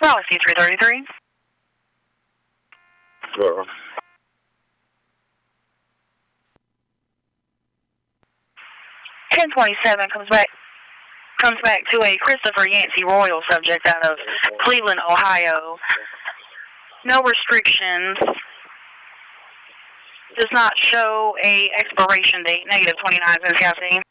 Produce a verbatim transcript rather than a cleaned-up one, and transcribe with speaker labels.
Speaker 1: Policy three thirty-three.
Speaker 2: Uh,
Speaker 1: ten twenty-seven comes back comes back to a Christopher Yancey Royal subject out of Cleveland, Ohio. No restrictions. Does not show a expiration date. Negative twenty-nine, Says Cassie.